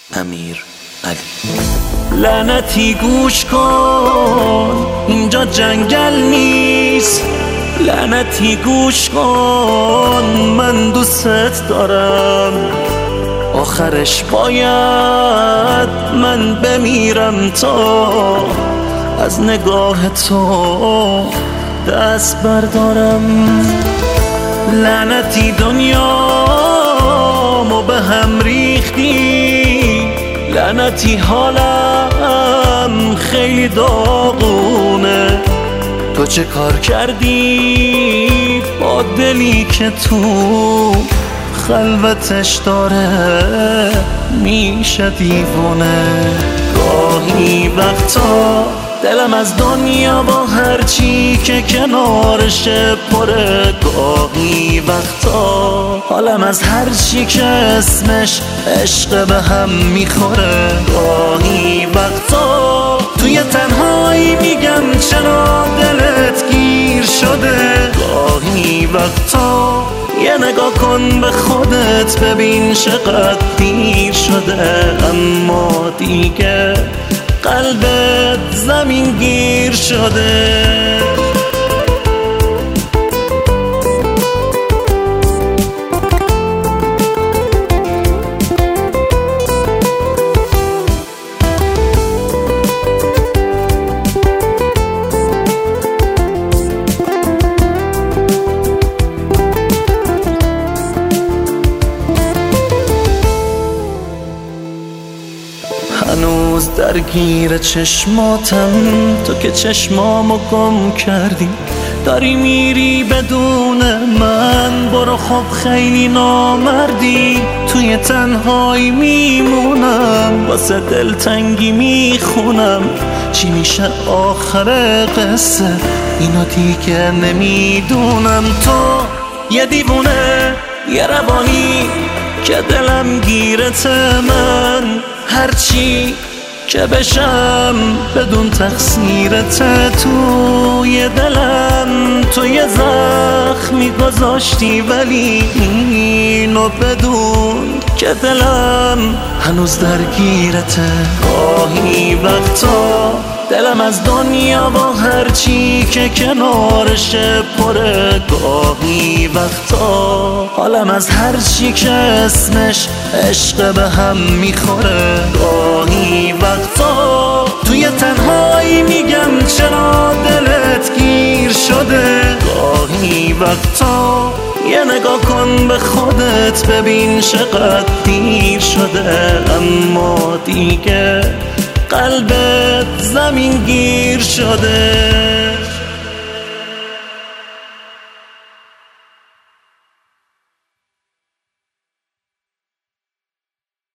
امیر علی. لعنتی گوش کن، اینجا جنگل نیست. لعنتی گوش کن، من دوست دارم. آخرش باید من بمیرم تا از نگاه تو دست بردارم. لعنتی دنیامو به هم ریختی، لعنتی حالم خیلی داغونه. تو چه کار کردی با دلی که تو خلوتش داره میشه دیوونه؟ گاهی وقتا دلم از دنیا با هرچی که کنارشه پره. گاهی وقتا حالم از هرچی که اسمش عشق به هم میخوره. گاهی وقتا توی تنهایی میگم چرا دلت گیر شده. گاهی وقتا یه نگاه کن به خودت ببین چقدر دیر شده. اما دیگه قلبت زمین گیر شده. هنوز درگیر چشماتم، تو که چشمامو گم کردی. داری میری بدون من، برو خب خیلی نامردی. توی تنهایی میمونم، واسه دلتنگی میخونم. چی میشه آخر قصه اینو دیگه نمیدونم. تو یه دیوونه، یه روانی که دلم گیرت. من هرچی که بشم بدون تقصیرت. توی دلم تو یه زخمی گذاشتی، ولی اینو بدون که دلم هنوز درگیرته. گاهی وقتا دلم از دنیا با هرچی که کنارشه پره. گاهی وقتا حالم از هرچی که اسمش عشق به هم میخوره. گاهی وقتا توی تنهایی میگم چرا دلت گیر شده. گاهی وقتا یه نگاه کن به خودت ببین چقدر دیر شده. اما دیگه قلبت زمین گیر شده.